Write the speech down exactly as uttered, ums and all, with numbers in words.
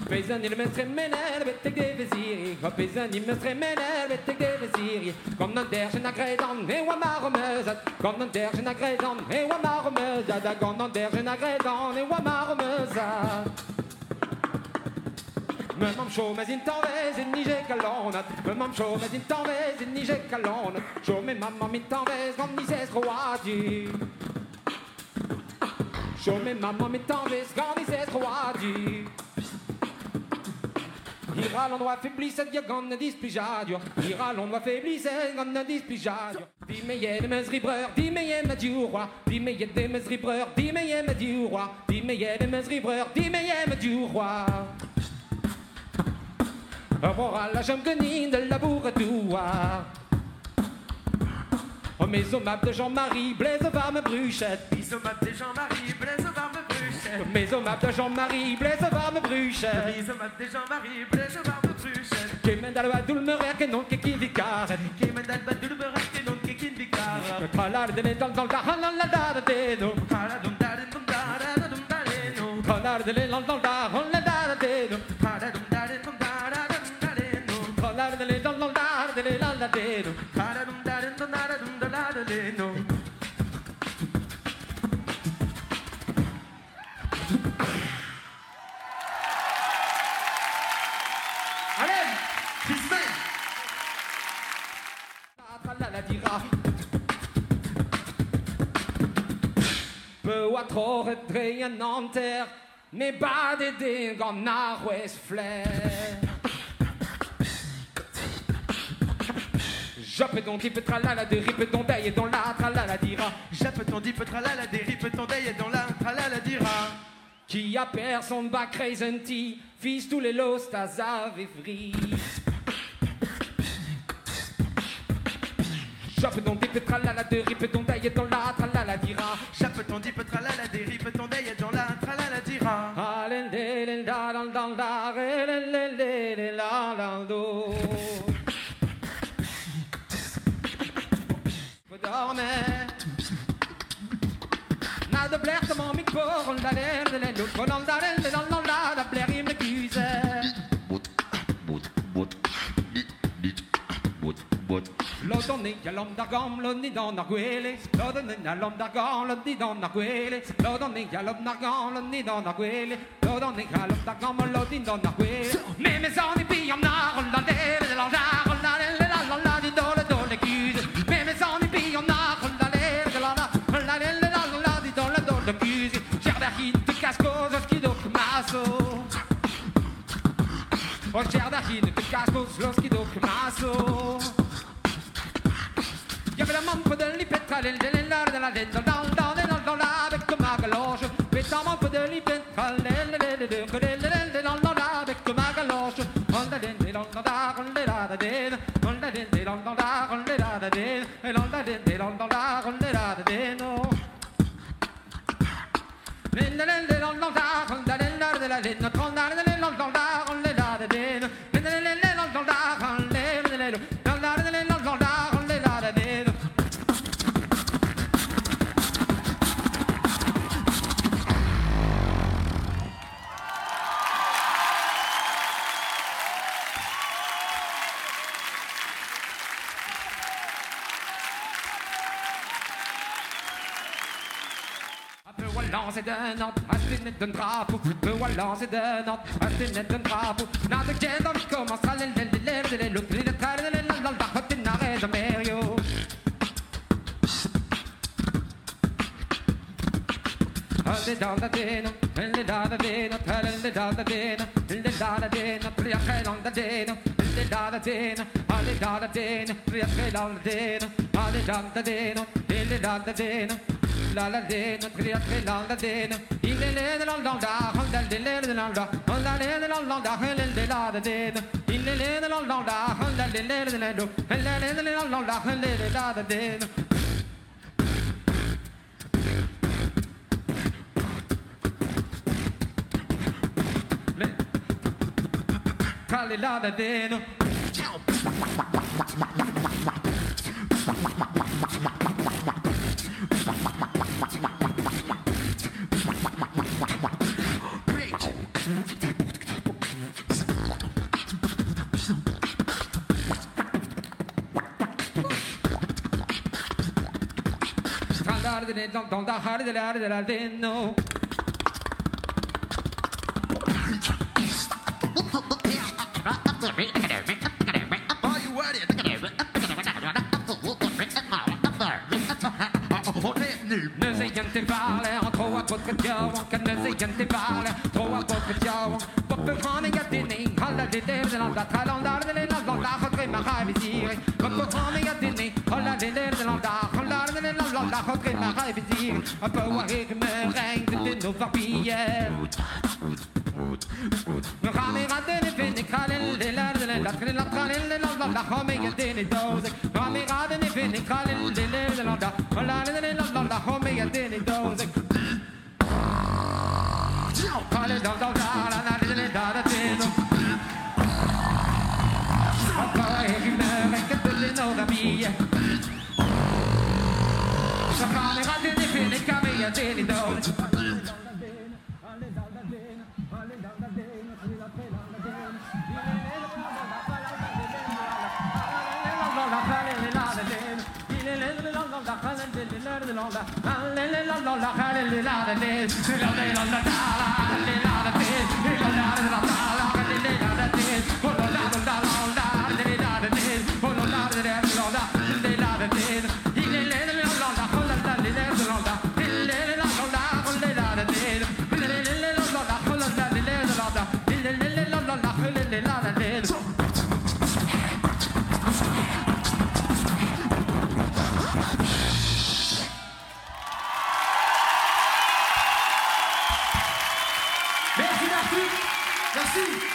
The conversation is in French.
Peizani mestre mener betek de veziri, go peizani mestre mener betek de veziri. Kom dan derge na gredan, e wa marmezat. Kom dan derge na gredan, e wa marmezat. Da kom dan derge na gredan, e wa marmezat. Me mam show mes in tanvez in nije kalonat. Me mam show mes in tanvez in nije kalonat. Show me mamma min tanvez gom nizes roadi. Show me mamma min tanvez gom nizes roadi. Ira l'endroit faibli, c'est dia gant ne displijadio. Ira l'endroit faibli, c'est gant ne displijadio. Dis me yé de mes ribreurs, dis me yé me du roi. Dis me yé de mes ribreurs, dis me yé me du roi. Dis me yé de mes ribreurs, dis me yé me du roi. Aurora la jambe guenine de la bourredouar. Oh mes hommables de Jean-Marie, Blaise Varme Bruchette. Mes hommables de Jean-Marie, Blaise Varme Bruchette. Mes hommables de Jean-Marie, Blaise Varme Bruchette. Mes hommables de Jean-Marie, Blaise Varme Bruchette. Che mendal badul merer che non che chi vi cara. Che mendal badul merer che non che chi vi cara. Calar de dans dans la la la da da de no. Cara dum da dum da da dum da de no. Calar de dans dans la la da da de no. Cara dum da dum da da dum da de no. Calar de dans dans la de la la de no. Cara dum da dum da dum da la de no. Peu à trop retrait en Nanterre, mais bas des dégâts en nord-ouest flair. Jappe ton type tralala de rip ton daille et dans la tralala dira. Jappe ton type tralala de rip ton daille et dans la tralala dira. Qui a perd son bac crazy, fils tous les los tazar et fris. Jappe ton type tralala de rip ton daille et dans la tralala dira. Jappe ton type tralala de rip ton daille et dans la tralala dira. Alende la la la la la la la do. Dormez. Na de blair de mon micro, on l'a l'air de l'eau, on l'a l'air de l'eau, on l'a la blair, il m'accuse. L'automne y a l'homme d'argam, l'homme dit dans Narguele. L'automne y a l'homme d'argam, l'homme dit dans Narguele. L'automne y a l'homme d'argam, l'homme dit dans Narguele. L'automne y a l'homme d'argam, l'homme dit dans Narguele. Mais mes amis, puis on a, on l'a l'air de l'eau, on l'a l'air de l'eau, on l'a dit dans le dos, l'accuse. Mais mes amis, puis on a, on l'a l'air de l'eau, on l'a l'air de l'eau, on l'a dit dans le dos, l'accuse. Gerdachi de cascos, l'oskido masso. Oh, Gerdachi de cascos, l'oskido masso. Il y avait la mampe de l'ipétra, l'élard de la laine, dans dans dans la avec ma galoche. Mais ta mampe de l'ipétra, l'élard dans la avec ma galoche. On l'a laine, dans la on l'a la laine, on l'a laine, dans la on l'a la laine, et on l'a laine, dans la on l'a la laine. L'élard dans la on l'a l'élard de la laine, on l'a l'élard dans la on l'a la laine, l'élard dans la on l'a l'élard dans la l'élard dans la on l'a la laine. C'est d'un autre, acheter net d'un drapeau. Me voilà, c'est d'un autre, acheter net d'un drapeau. N'a de quel dans le commence à l'aile, l'aile, l'aile, l'aile, l'autre, l'aile, l'aile, l'aile, l'aile, l'aile, n'arrête jamais rien. Elle est dans la dène, elle est dans la dène, elle est dans la dène, elle est dans la dène, puis après dans la dène, elle est dans la dène, elle est dans la dène, puis après dans la dène, elle est dans la dène, elle est dans la dène. La la dène, tria tre la la dène. Il est l'air de l'anda, on a l'air de l'anda, on a l'air de l'anda, elle est de la dène. Il est l'air de l'anda, on a l'air de l'anda, elle est de l'anda, elle est de la dène. Cali la dène. Nu säger inte världen och tror att folk gör kan nu säger inte världen tror att folk gör varför har ni gett in i alla det där landa talanda det lilla landa har grimma här vid sig varför har ni gett in i alla det där landa landa det lilla landa har grimma här vid sig och på jag med regn det nu förbi men kan ni rädda det finner kallen det lilla lilla lilla lilla landa har mig gett in i dås kan ni rädda det finner kallen det lilla landa landa det lilla landa har mig gett in i dås kallen landa landa det lilla landa Papa è me che tutte non da mia Sapane rade di fine camia deni don Merci.